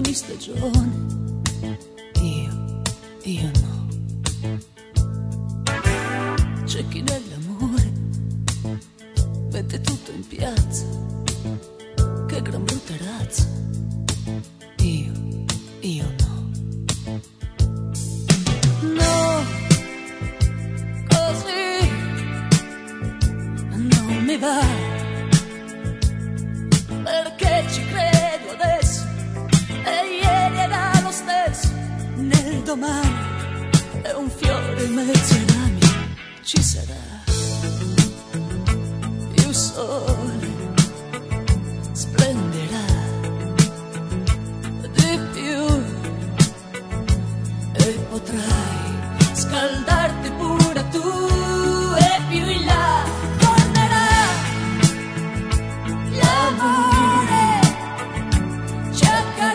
ogni stagione. Io no. C'è chi nell'amore mette tutto in piazza, che gran brutta razza. Io no. No, così non mi va, perché ci credo adesso e ieri era lo stesso. Nel domani è un fiore in mezzo ai rami, ci sarà più sole, splenderà di più e potrai scaldarti pure tu, e più in là tornerà l'amore, ci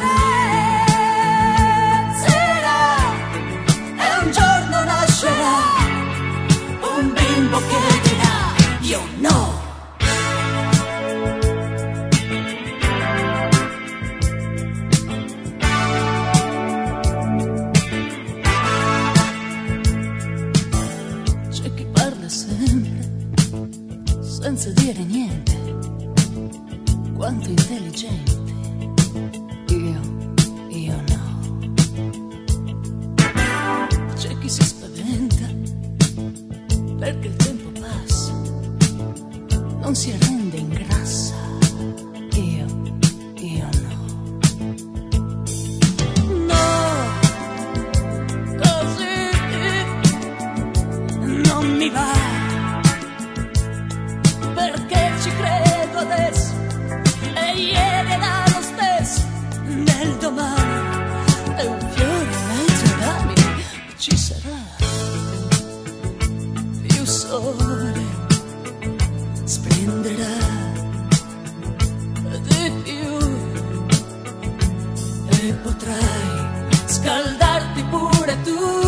accarezzerà e un giorno nascerà un bimbo che dirà io no. C'è chi parla sempre senza dire niente, quanto intelligente. Io no. C'è chi si spaventa perché il tempo passa, non si arrende, ingrassa. Io no. No, così non mi va, perché ci credo adesso e ieri era lo stesso. Nel domani è un fiore in mezzo ai rami, ci sarà più sole, splenderà di più e potrai scaldarti pure tu.